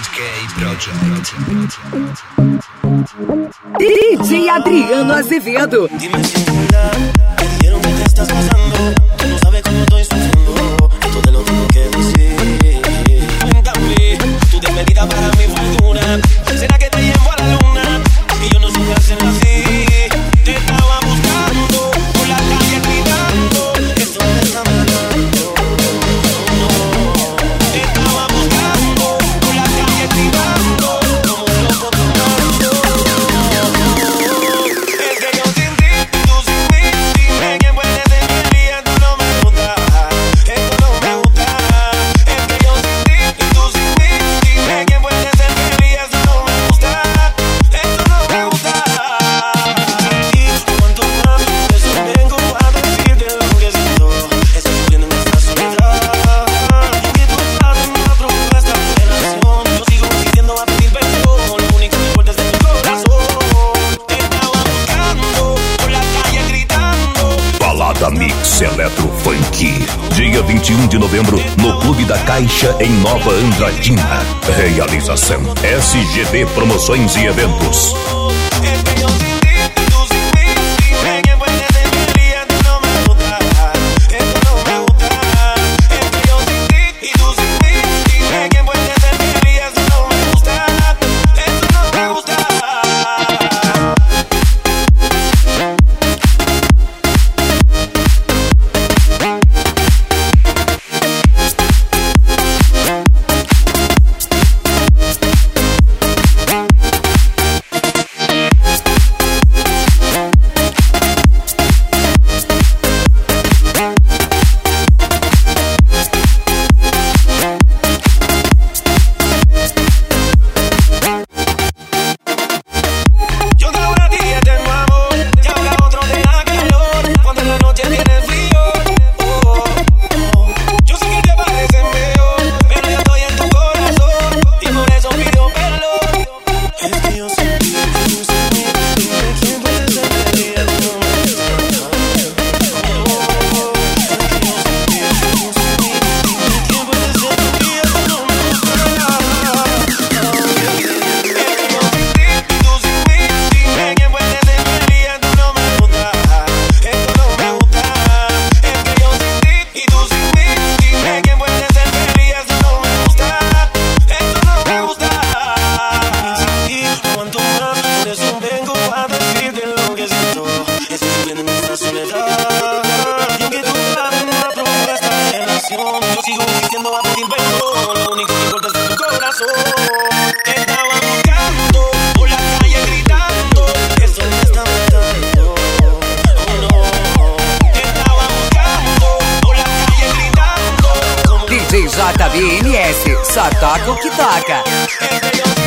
DJ Adriano Azevedo. Dime sin duda, me dijeron que te estás pasando, que no sabes cómo estoy sufriendo, esto te lo tengo que decir. Cuéntame, tu despedida para mi fortuna, ¿será que te llevo a la luna? Y yo no supe hacerlo así. Te estaba buscando, por la calle gritando, esto me está matando. No, te estaba buscando, por la calle gritando, como un loco tomando. Es que yo sin ti, tú sin mí, dime quién puede ser feliz, tú no me gusta, esto no me gusta. Es que yo sin ti, tú sin mí, dime quién puede ser feliz, esto no me gusta, esto no me gusta. Y cuanto más de eso vengo a decirte lo que siento, estoy sufriendo en esta soledad. Y que tú estás en una propuesta de relación, yo sigo insistiendo a pedir perdón, lo único que importa es de tu corazón. Te estaba buscando, por la calle gritando. Balada Mix Eletro Funk. Dia 21 de novembro, no Clube da Caixa, em Nova Andradina. Realização SGD Promoções e Eventos. Es que yo sin ti, tú sin mí, dime quién puede ser feliz, tú no me gusta, esto no me gusta. Es que yo sin ti y tú sin mí, dime quién puede ser feliz, esto no me gusta, esto no me gusta. Yo que ahora a ti te amo, y ahora otro te da calor, cuando en la noche tiene frío. Yo sé que te parece feo, pero yo estoy en tu corazón, y por eso pido perdón. Es que yo sin ti, tú sin mí, dime quién puede ser feliz, tú no me gusta. Es que yo sin ti, tú sin mí, dime quién puede ser feliz, tú no me gusta. Es que yo sin ti, tú sin mí, dime quién puede ser feliz, tú no me gusta, esto no me gusta. Es que yo sin ti y tú sin mí, dime quién puede ser feliz, esto no me gusta, esto no me gusta. Y cuanto más, por eso vengo a decirte lo que siento, estoy sufriendo en esta soledad. Y aunque tú estás en una propuesta de relación, yo sigo insistiendo a pedir perdón, lo único que importa es de tu corazón. Te estaba buscando, por la calle gritando, esto me está matando. Oh no, te estaba buscando, por la calle gritando, como DJ JBNS, só toca o que toca. es que yo